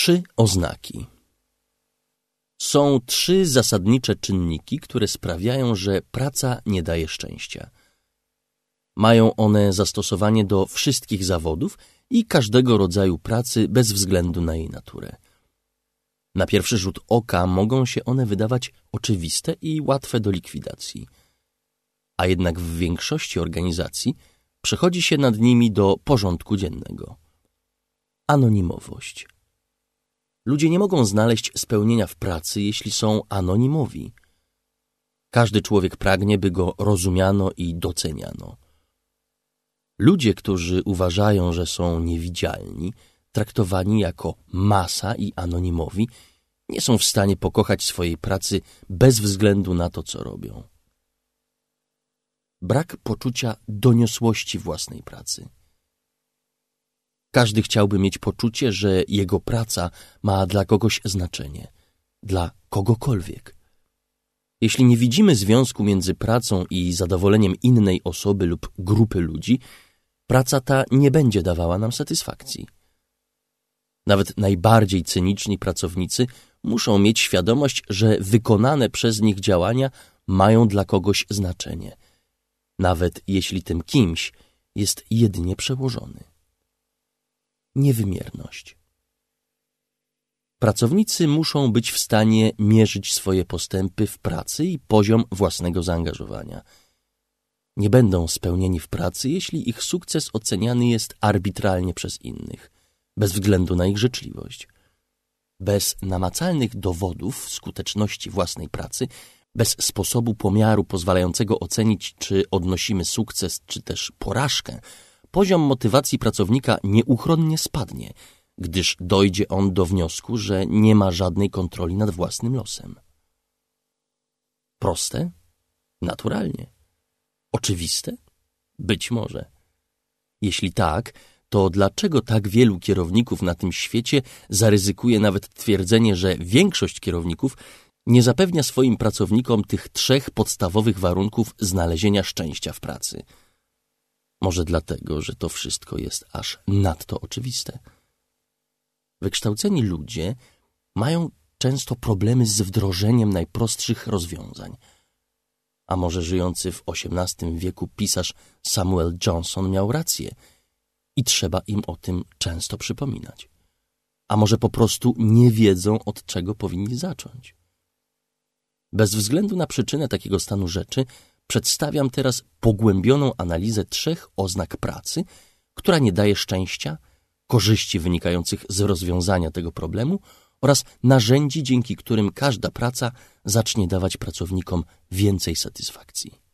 3 oznaki. Są 3 zasadnicze czynniki, które sprawiają, że praca nie daje szczęścia. Mają one zastosowanie do wszystkich zawodów i każdego rodzaju pracy bez względu na jej naturę. Na pierwszy rzut oka mogą się one wydawać oczywiste i łatwe do likwidacji, a jednak w większości organizacji przechodzi się nad nimi do porządku dziennego. Anonimowość. Ludzie nie mogą znaleźć spełnienia w pracy, jeśli są anonimowi. Każdy człowiek pragnie, by go rozumiano i doceniano. Ludzie, którzy uważają, że są niewidzialni, traktowani jako masa i anonimowi, nie są w stanie pokochać swojej pracy bez względu na to, co robią. Brak poczucia doniosłości własnej pracy. Każdy chciałby mieć poczucie, że jego praca ma dla kogoś znaczenie, dla kogokolwiek. Jeśli nie widzimy związku między pracą i zadowoleniem innej osoby lub grupy ludzi, praca ta nie będzie dawała nam satysfakcji. Nawet najbardziej cyniczni pracownicy muszą mieć świadomość, że wykonane przez nich działania mają dla kogoś znaczenie, nawet jeśli tym kimś jest jedynie przełożony. Niewymierność. Pracownicy muszą być w stanie mierzyć swoje postępy w pracy i poziom własnego zaangażowania. Nie będą spełnieni w pracy, jeśli ich sukces oceniany jest arbitralnie przez innych, bez względu na ich życzliwość. Bez namacalnych dowodów skuteczności własnej pracy, bez sposobu pomiaru pozwalającego ocenić, czy odnosimy sukces, czy też porażkę, poziom motywacji pracownika nieuchronnie spadnie, gdyż dojdzie on do wniosku, że nie ma żadnej kontroli nad własnym losem. Proste? Naturalnie. Oczywiste? Być może. Jeśli tak, to dlaczego tak wielu kierowników na tym świecie zaryzykuje nawet twierdzenie, że większość kierowników nie zapewnia swoim pracownikom tych 3 podstawowych warunków znalezienia szczęścia w pracy? Może dlatego, że to wszystko jest aż nadto oczywiste. Wykształceni ludzie mają często problemy z wdrożeniem najprostszych rozwiązań. A może żyjący w XVIII wieku pisarz Samuel Johnson miał rację i trzeba im o tym często przypominać. A może po prostu nie wiedzą, od czego powinni zacząć. Bez względu na przyczynę takiego stanu rzeczy przedstawiam teraz pogłębioną analizę 3 oznak pracy, która nie daje szczęścia, korzyści wynikających z rozwiązania tego problemu oraz narzędzi, dzięki którym każda praca zacznie dawać pracownikom więcej satysfakcji.